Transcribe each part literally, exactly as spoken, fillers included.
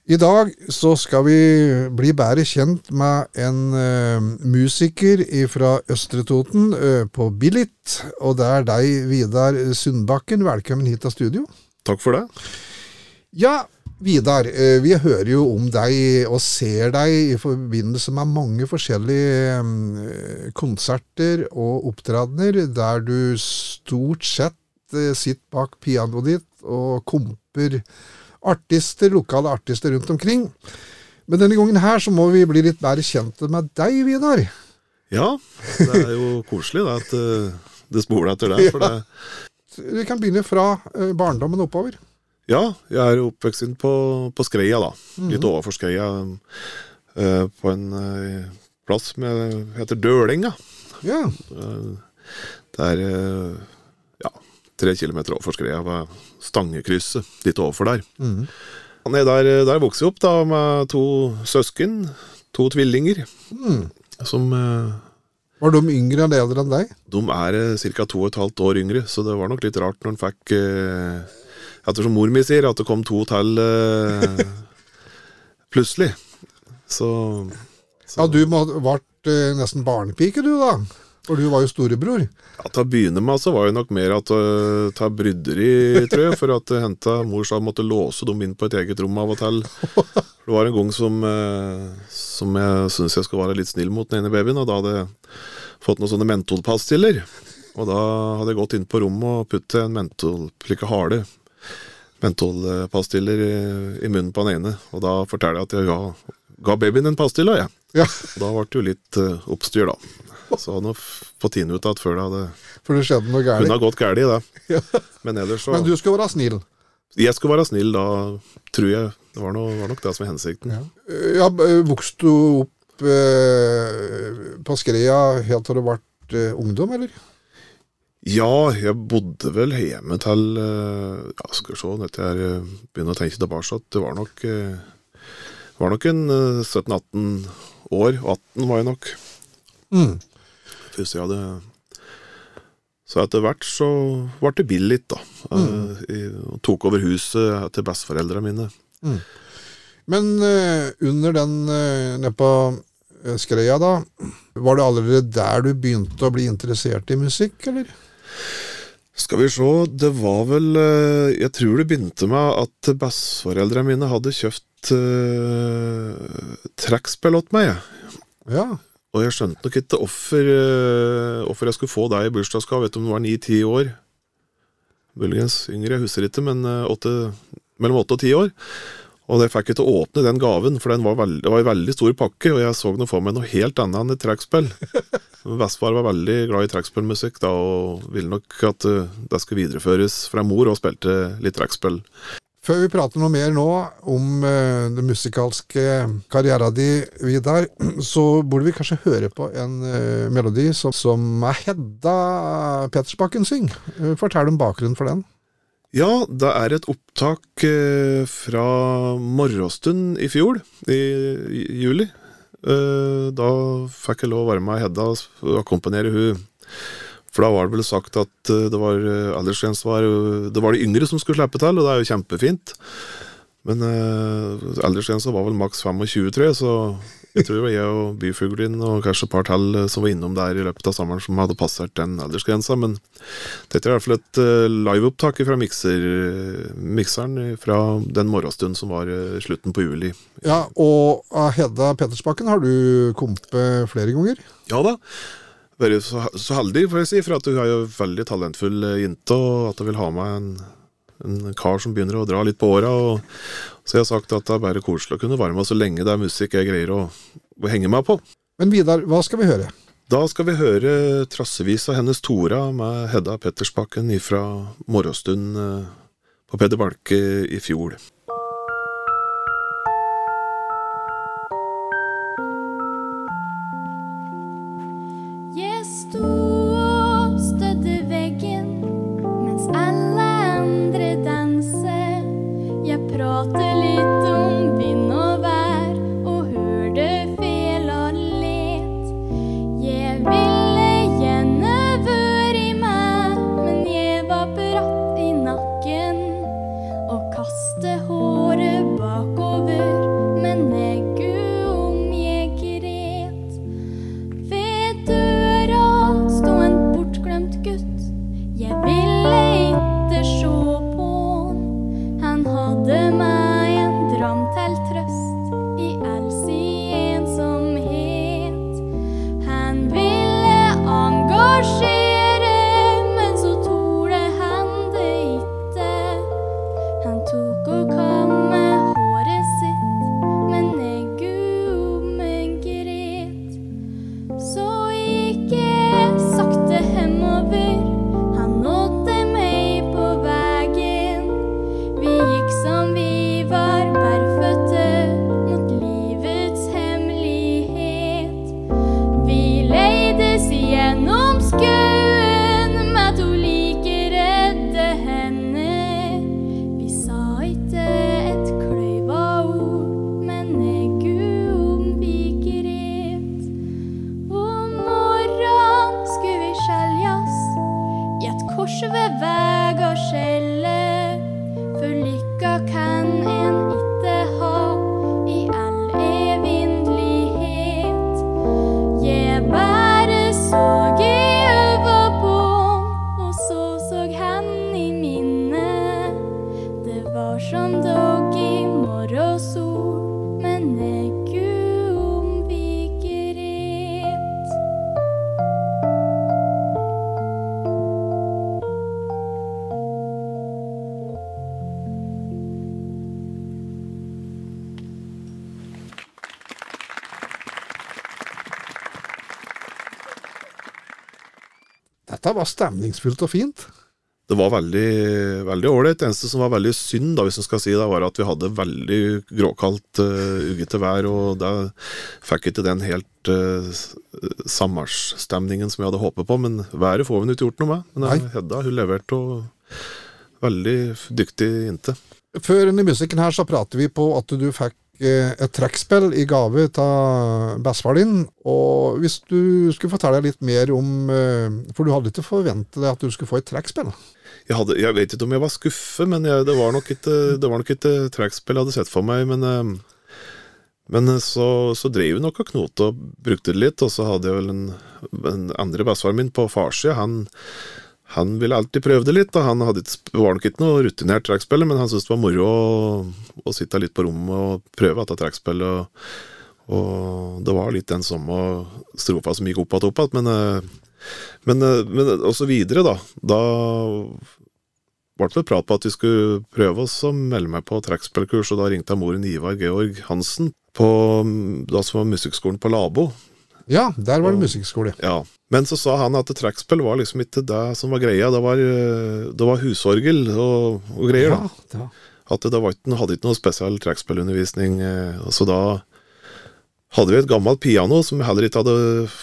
I dag så skal vi bli bedre kjent med en uh, musiker fra Østre Toten uh, på Billit, og det er deg, Vidar Sundbakken. Velkommen hit til studio. Takk for det. Ja, Vidar, uh, vi hører jo om deg og ser deg i forbindelse med mange forskjellige um, konserter og opptredener, der du stort sett uh, sitter bak pianoet ditt og komper artister, lokale artister rundt omkring. Men denne gangen her så må vi bli litt bedre kjent med deg, Vidar. Ja, det er jo koselig da, at uh, det spoler etter det, for det. Vi kan begynne fra uh, barndommen oppover. Ja, jeg er oppvekst på, på Skreia da, mm-hmm. litt overfor Skreia, uh, på en uh, plass som heter Dølinga. Ja. Uh, det er uh, ja, tre kilometer overfor Skreia, var Stangekrysset, litt overfor der. Mm. Nede der, der vokste jeg opp da, med to søsken, to tvillinger, mm. som... Uh, var de yngre enn eldre enn deg? De er uh, cirka to og et halvt år yngre, så det var nok litt rart når de fikk, uh, ettersom mor mi sier, at det kom to til uh, plutselig. Så, så... Ja, du må ha vært uh, nesten barnepike du da, for du var jo storebror. Ja, til å begynne med så var det nok mer at uh, ta bryderi, tror jeg, for at uh, henta mor sa måtte låse dem inn på et eget rom av og til. Det var en gang som, uh, som jeg synes jeg skulle være litt snill mot den ene babyen, og da hadde jeg fått noen sånne mentolpastiller. Og da hadde jeg gått inn på rommet og puttet en mentol, like harde mentolpastiller i, i munnen på den ene. Og da fortalte jeg at jeg ga, ga babyen en pastille, ja. Ja. Da ble det jo litt uh, oppstyr da. Så han har fått inn ut at før det hadde... For det skjedde noe gærlig. Hun har gått gærlig, da. Ja. Men ellers så... Men du skal være snill? Jeg skal være snill, da tror jeg. Det var, noe, var nok det som er hensikten. Ja, ja vokste du opp eh, på Skreia helt til du ble eh, ungdom, eller? Ja, jeg bodde vel hjemme til... Eh, ja, skal vi se, når jeg begynner å tenke tilbake, det var nok, eh, var nok en eh, sytten atten år, atten var jeg nok. Mm. Jeg hadde... Så etter hvert så ble det billig da. Mm. Jeg tok over huset til besteforeldrene mine. Mm. Men uh, under den uh, nede på uh, Skreia da, var det allerede der du begynte å bli interessert i musikk, eller? Skal vi se, det var vel... Uh, jeg tror det begynte med at besteforeldrene mine hadde kjøpt uh, trekkspill åt meg. Ja. Og jeg skjønte nok ikke hvorfor, hvorfor jeg skulle få deg i bursdagsgave, vet du om det var ni ti år. Muligens yngre, jeg husker ikke, men åtte, mellom åtte og ti år. Og jeg fikk ikke åpne den gaven, for den var, veld, det var en veldig stor pakke, og jeg så noe for meg noe helt annet enn et trekkspill. Bestefar var veldig glad i trekkspillmusikk da, og ville nok at det skulle videreføres fra mor, og spilte litt trekkspill. Før vi prater noe mer nå om uh, den musikalske karrieren din, Vidar, så burde vi kanskje høre på en uh, melodi som, som Hedda Pettersbakken syng. Uh, fortell om bakgrunnen for den. Ja, det er et opptak uh, fra morgenstund i fjor, i, i juli. Uh, da fikk jeg lov å være med Hedda og akkompagnere hun. For da var det vel sagt at det var aldersgrense var, det var de yngre som skulle slippe til, og det er jo kjempefint. Men uh, aldersgrensen var vel maks tjuefem, tror jeg, så jeg tror det var jeg og Byfuglin og kanskje et par til som var innom der i løpet av sommeren som hadde passert den aldersgrensen. Men dette er i hvert fall et uh, liveopptak fra mikser, mikseren fra den morgenstunden som var uh, slutten på juli. Ja, og Hedda Pettersbakken har du kompet flere ganger? Ja da. Vært så, så heldig, får jeg si, for at hun er jo veldig talentfull jente, og at hun vil ha med en, en kar som begynner å dra litt på året, og så jeg har sagt at det er bare koselig å kunne være med så lenge det er musikk jeg greier å, å henge meg på. Men Vidar, hva skal vi høre? Da skal vi høre Trassevisa hennes Tora med Hedda Pettersbakken fra morgenstund på Peder Balke i fjor. Prater litt om vind og vær, og hørte fel og let. Jeg ville gjerne være i meg, men jeg var bratt i nakken, og kaste hår. dette var stemningsfullt og fint. Det var veldig, veldig ålreit. Det eneste som var veldig synd, da, hvis man skal si det, var at vi hadde veldig gråkaldt, uh, uggete vær, og da fikk ikke den helt uh, sammarsstemningen som jeg hadde håpet på, men været får vi ikke gjort noe med. Men uh, Hedda, hun leverte og veldig dyktig inte. Før i musikken her så prater vi på at du fikk et trekkspill i gave til bestefar din, og hvis du skulle fortelle litt mer om, for du hadde ikke forventet deg at du skulle få et trekkspill. Jeg, hadde, jeg vet ikke om jeg var skuffet, men jeg, det var nok ikke, det var nok ikke trekkspill jeg hadde sett for meg, men, men så, så drev vi nok av knot og brukte det litt, og så hadde jeg vel en, en andre bestefar min på farsida, han Han ville alltid prøve det litt, da. Han hadde, var nok ikke noe rutinert trekkspiller, men han syntes det var moro å, å sitte litt på rommet og prøve dette trekkspillet. Og, og det var litt den samme strofa som gikk opp og opp, men, men, men og så videre da. Da ble det prat på at vi skulle prøve oss å melde meg på trekkspillkurs, og da ringte jeg moren Ivar Georg Hansen på, da som var musikkskolen på Labo. Ja, der var det musikkskole. Ja, men så sa han at trekkspill var liksom ikke det som var greia. Det var, det var husorgel og, og greier da. Ja, ja. At det var ikke, hadde ikke noe spesiell trekkspillundervisning. Så da hadde vi et gammelt piano som jeg heller ikke hadde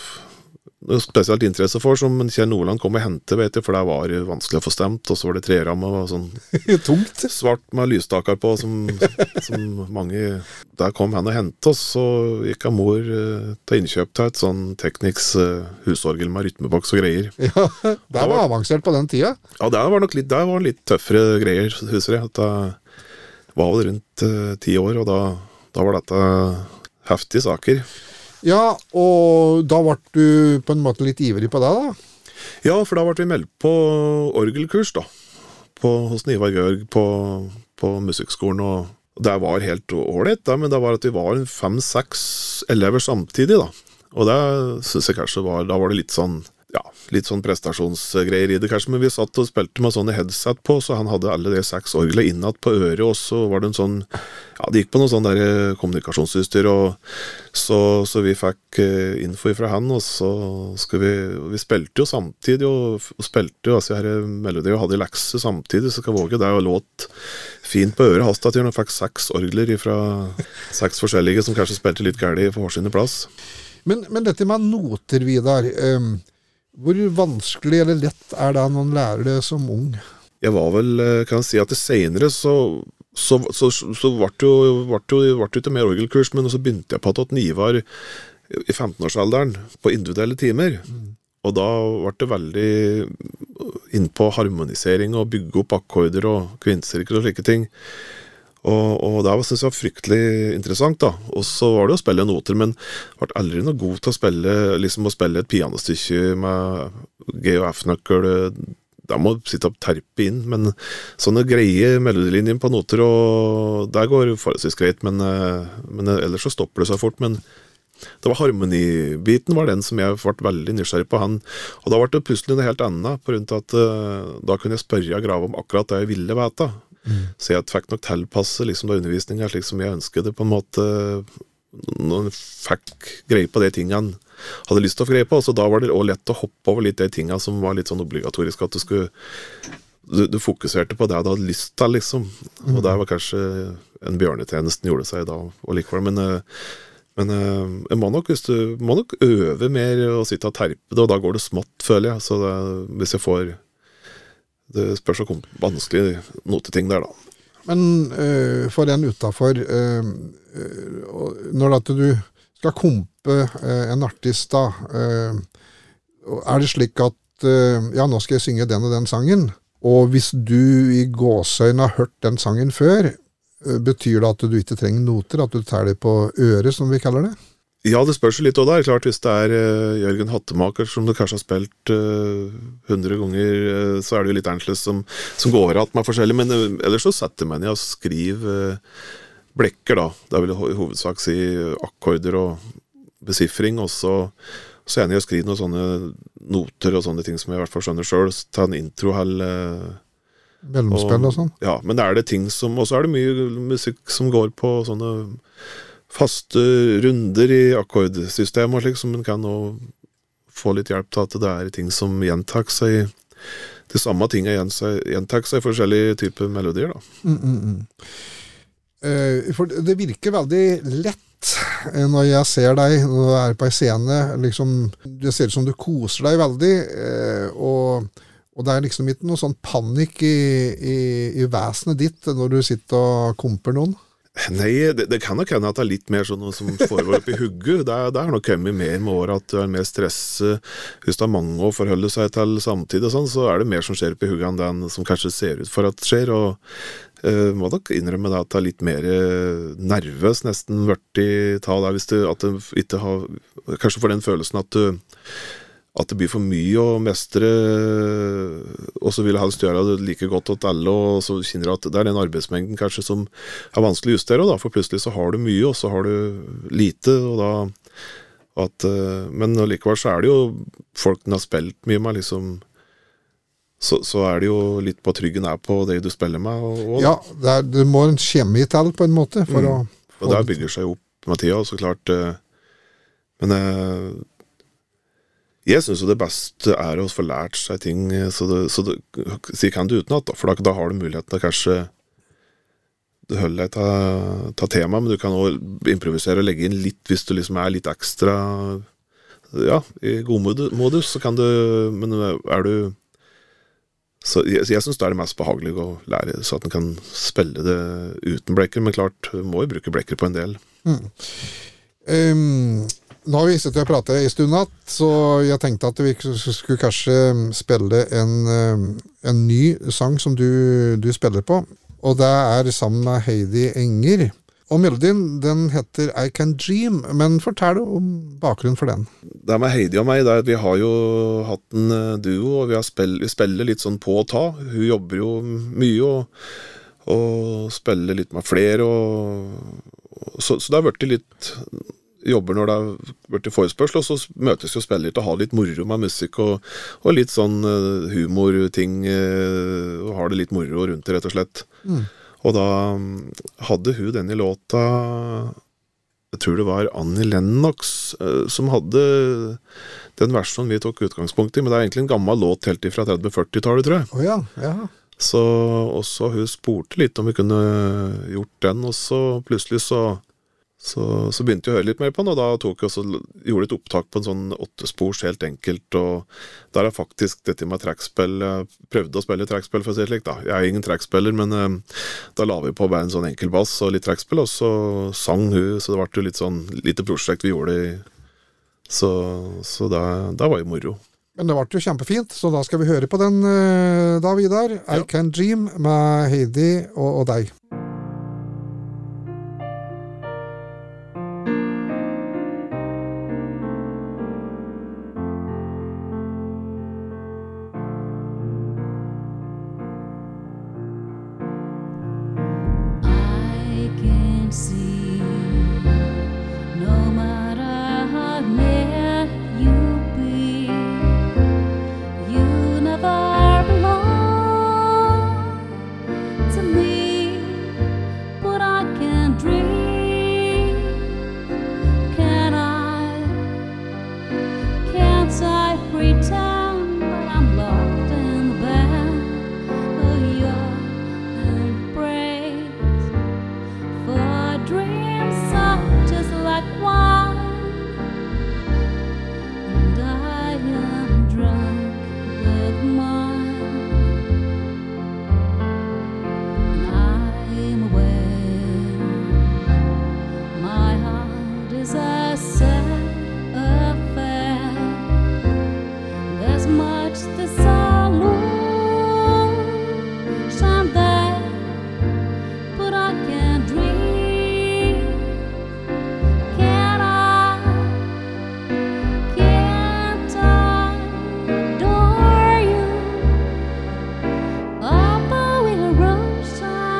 noe spesielt interesse for, som Kjell Nordland kom og hente, vet jeg, for det var vanskelig å få stemt, og så var det treramme og sånn tungt, svart med lysstaker på, som, som mange, der kom han og hente oss, så gikk han mor uh, til innkjøp til et sånn Technics uh, husorgel med rytmeboks og greier. Ja, det var, var avansert på den tida. Ja, det var nok litt, det var litt tøffere greier, husker jeg, at det var vel rundt uh, ti år, og da, da var dette heftige saker. Ja, og da ble du på en måte litt ivrig på det da? Ja, for da ble vi meldt på orgelkurs da, på, hos Ivar Georg på, på musikkskolen, og det var helt ålreit, men det var at vi var fem-seks elever samtidig da, og det synes jeg kanskje var, da var det litt sånn, ja, litt sånn prestasjonsgreier i det kanskje, men vi satt og spilte med sånne headset på, så han hadde alle de seks orgelet innad på øret, og så var det en sånn, ja, det gikk på noen sånn der kommunikasjonsutstyr, og så, så vi fikk uh, info fra han, og så skulle vi, vi spilte jo samtidig, og, og spilte jo, altså her melodi, og hadde lekse samtidig, så skal våge det, og låt fint på øret hastatiden, og fikk seks orgler fra seks forskjellige, som kanskje spilte litt gærlig på hårsinne plass. Men, men dette med noter, Vidar, um hvor vanskelig eller lett er det når man lærer det som ung? Jeg var vel, kan jeg si at det senere så, så, så, så ble det jo, ble det jo ikke mer orgelkurs, men så begynte jeg på at Ivar i femten-årsalderen på individuelle timer, mm. og da ble det veldig inn på harmonisering og bygge opp akkorder og kvintsirkler og slike ting. Og, og det synes jeg var fryktelig interessant da, og så var det å spille noter, men jeg ble aldri noe god til å spille, liksom å spille et pianostykke med G og F-nøkkel, da må du sitte og terpe inn, men sånne greie melodilinjer på noter, og det går forholdsvis greit, men, men ellers så stopper det så fort, men det var harmonibiten var den som jeg ble veldig nysgjerrig på han, og da ble det plutselig noe helt annet, på grunn til at da kunne jeg spørre Grave om akkurat det jeg ville vite. Mm. Så jeg fikk nok tilpasse liksom, da undervisningen slik som jeg ønsket det på en måte, når jeg fikk greie på de tingene hadde lyst til å få greie på, så da var det også lett å hoppe over litt de tingene som var litt sånn obligatorisk, at du skulle du, du fokuserte på det du hadde lyst til liksom, mm. og det var kanskje en bjørnetjenesten gjorde seg da og likevel, men, men jeg må nok, hvis du må nok øve mer og sitte og terpe det, og da går det smått, føler jeg, så det, hvis jeg får det spørs å komme vanskelig noteting der da. Men uh, for en utenfor, uh, uh, når at du skal kompe uh, en artist da, uh, er det slik at uh, ja, nå skal jeg synge den og den sangen, og hvis du i gåsøyne har hørt den sangen før, uh, betyr det at du ikke trenger noter, at du tar det på øret, som vi kaller det? Ja, det spørs litt også der. Klart, hvis det er uh, Jørgen Hattemaker som du kanskje har spilt hundre uh, ganger, uh, så er det jo litt annerledes som, som går at med forskjellig, men uh, ellers så setter man i å skrive uh, blekker da. Det vil i hovedsak si akkorder og besiffring, og så, så er jeg å skrive noen sånne noter og sånne ting som jeg i hvert fall skjønner selv, ta en intro her. Uh, Mellomspill og, og sånn? Ja, men det er det ting som, og så er det mye musikk som går på sånne faste runder i akkordsystemet, slik som man kan nå få litt hjelp til at det er ting som gjentar seg, de samme tingene gjentar seg i forskjellige typer melodier da. Mm, mm, mm. Uh, for det virker veldig lett når jeg ser deg, når du er på en scene, liksom, det ser ut som du koser deg veldig, uh, og, og det er liksom ikke noe sånn panikk i, i, i vesenet ditt når du sitter og komper noen. Nei, det, det kan nok hende at det er litt mer sånn noe som foregår opp i hugget. Det, det har nok kommet mer med året at du er mer stresset. Hvis det er mange å forholde seg til samtidig, og sånn, så er det mer som skjer opp i hugget enn den som kanskje ser ut for at det skjer. Og uh, må nok innrømme det at det er litt mer nervøs, nesten vørtig ta deg, hvis du at du ikke har, kanskje får den følelsen at du at det blir for mye å mestre, og så vil jeg helst gjøre det like godt til alle, og så kjenner du at det er den arbeidsmengden kanskje som er vanskelig å justere, da, for plutselig så har du mye, og så har du lite, og da at, men likevel så er det jo folk den har spilt mye med, liksom, så, så er det jo litt på tryggen er på det du spiller med. Og, og, ja, det, er, det må en kjemi til på en måte, for mm. å... Og det bygger seg opp med tida, så klart, men... Jeg synes jo det beste er å få lært seg ting, så det, så det så kan du utenat, for da, da har du muligheten til kanskje du holder deg til, til tema, men du kan også improvisere og legge inn litt hvis du liksom er litt ekstra ja, i god modus, så kan du, men er du så jeg, jeg synes det er det mest behagelige å lære, så at man kan spille det uten blekker, men klart må jo bruke blekker på en del. Mm. Um Nå har vi sittet og pratet i stund natt, så jeg tenkte at vi skulle kanskje spille en, en ny sang som du, du spiller på, og det er sammen med Heidi Enger. Og melodien, den heter I Can Dream, men fortell om bakgrunnen for den. Det med Heidi og meg, det er at vi har jo hatt en duo, og vi, har spill, vi spiller litt sånn på å ta. Hun jobber jo mye og, og spiller litt med flere, og, så, så det har vært litt... jobber når det har vært forespørsel, og så møtes jo spillere til å ha litt moro med musikk og, og litt sånn uh, humorting, uh, og har det litt moro rundt det, rett og slett. Mm. Og da um, hadde hun denne låta, jeg tror det var Annie Lennox, uh, som hadde den versjonen vi tok utgangspunkt i, men det er egentlig en gammel låt helt fra tretti-førti-tallet, tror jeg. Å oh ja, ja. Så, og så hun spurte litt om vi kunne gjort den, og så plutselig så Så, så begynte jeg å høre litt mer på den, og da tok jeg også, gjorde et opptak på en sånn åttespors helt enkelt, og der er faktisk dette med trekkspill, jeg prøvde å spille trekkspill for å si det slik da. Jeg er ingen trekkspiller, men eh, da la vi på bare en sånn enkel bass og litt trekkspill, og så sang hun, så det ble jo litt sånn lite prosjekt vi gjorde, så, så da, da var jo moro. Men det ble jo kjempefint, så da skal vi høre på den da, Vidar. Ja. I Can Dream med Heidi og, og deg.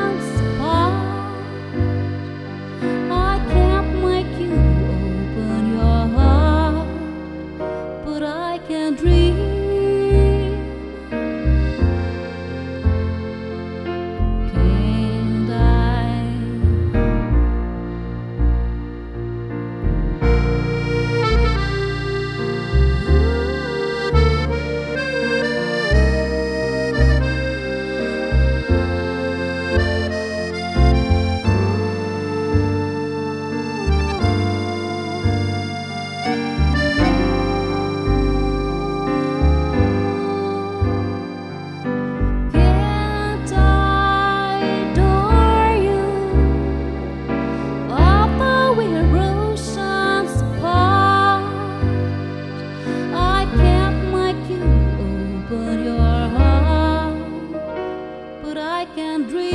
Open can dream.